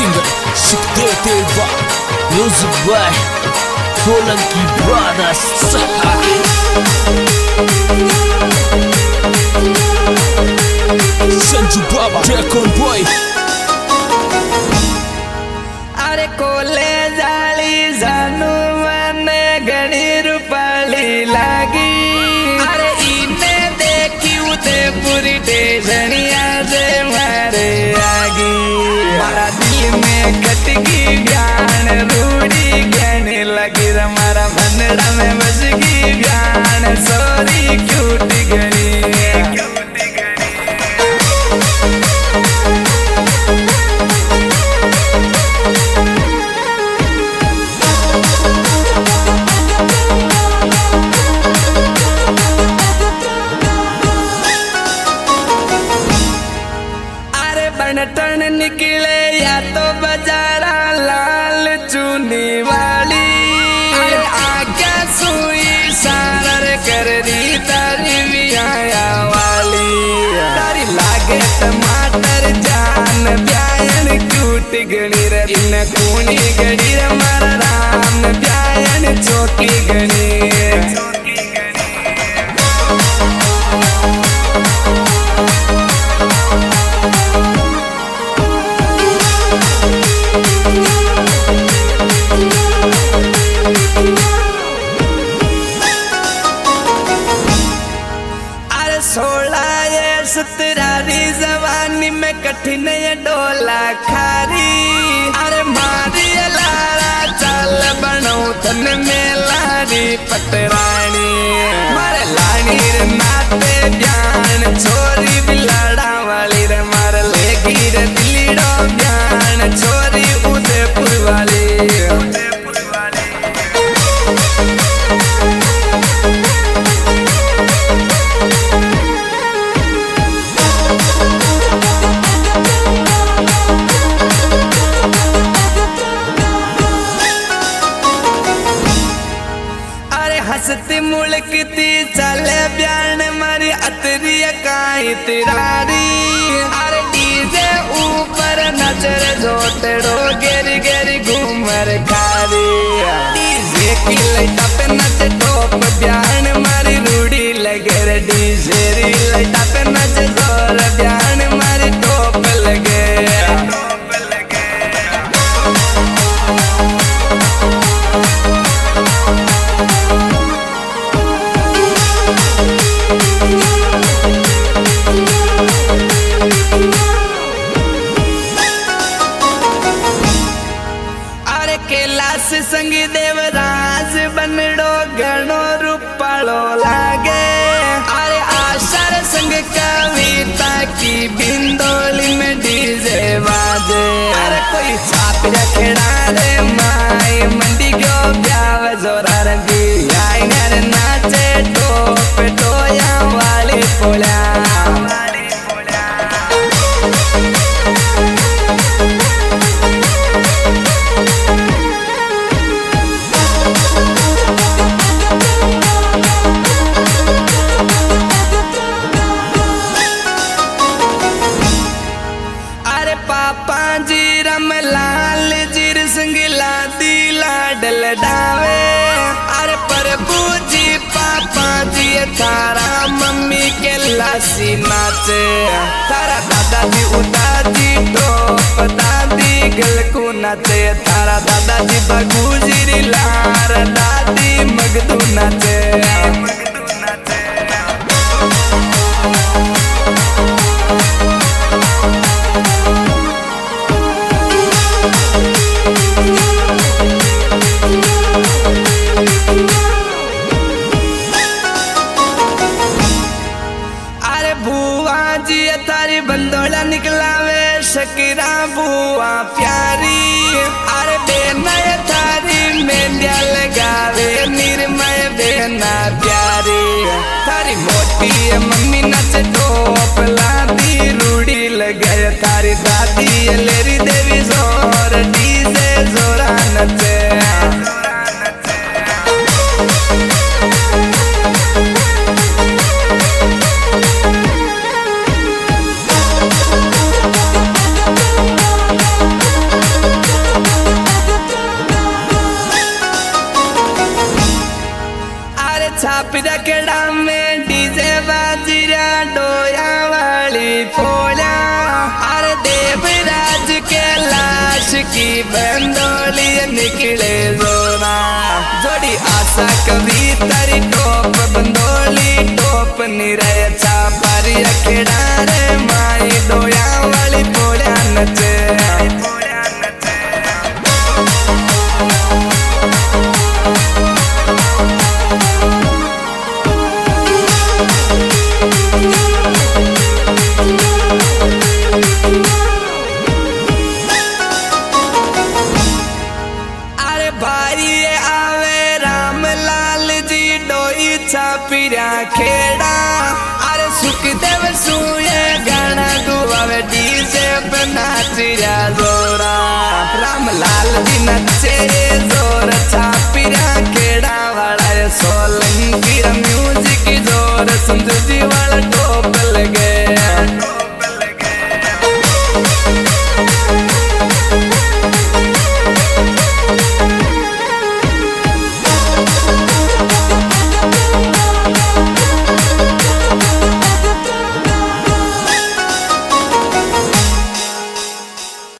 King Shukdeva Music by Solanki Brothers Sanju Baba Dragon Boy अरे कोले जाली जानू मने घड़ी रूपाली लागी अरे इने देखी उते पूरी टेजनिया से मारे आगी मारा दिल में खटकी ज्ञान रूढ़ी कहने लगी हमारा भंडरा में बस की ज्ञान सोरी क्यूट घड़ी टन निकले या तो बजारा लाल चुनी वाली आगे सुई सारर कर दी तारी बिया वाली तारी लागे टमाटर जान ब्यायन क्यूट गणी रे इन कूनी गणी रे मारा राम ब्यायन चौकी गणी सतरारी जवानी में कठिन ये डोला खारी अरे मारी लारा चाल बनो तन में लारी पटरानी मारे लानी रे नाते ज्ञान छोरी बिलाड़ा वाली रे मार लेगी रे दिलीड़ो ज्ञान छोरी उदयपुर वाली हंसती मुड़कती चले ब्यान मारी अतरी काई तिरारी अरे डीजे ऊपर नजर जोटड़ो गेरी गेरी घूमर खारी डीजे की लाइटा पे नच टॉप ब्यान मारी रूढ़ी लगे रे डीजे री लाइटा पे नच जोर ब्यान मारी टॉप लगे कैलाश संग देवराज बनडो गणो रूपालो लागे अरे आशर संग कविता की बिंदोली में डीजे बाजे अरे कोई छाप रखना रे माई मंडी क्यों ब्याव जोरा रंगी आई नर नाचे टोप टोया वाली पोला पापा जी रमलाल जीर संगिला दिला डल डावे अरे प्रभु जी पापा जी थारा मम्मी के लासी नाचे थारा दादाजी उदाजी टोप दादी गल को नाचे थारा दादाजी बगू जी लार दादी मगदू नाचे बंदोला निकलावे शकीरा बुआ प्यारी अरे बेनय थारी मेंढ्या लगावे निर्मय बेना प्यारी थारी मोटी मम्मी नच टोप लादी रूढ़ी लगे थारी दादी लेरी देवी जोर डीजे जोरा नचे की बंदोली निकले जोरा जोड़ी आशा कभी तारी टोप बंदोली टोप निरय चापर अखेड़ा रे माई डोया वाली पोड़ा नचे छापिरा खेड़ा अरे सुखदेव सुए गाना गुआवे डीजे पे नाचिया जोरा रामलाल भी नचे जोर छापिरा खेड़ा वाला सोल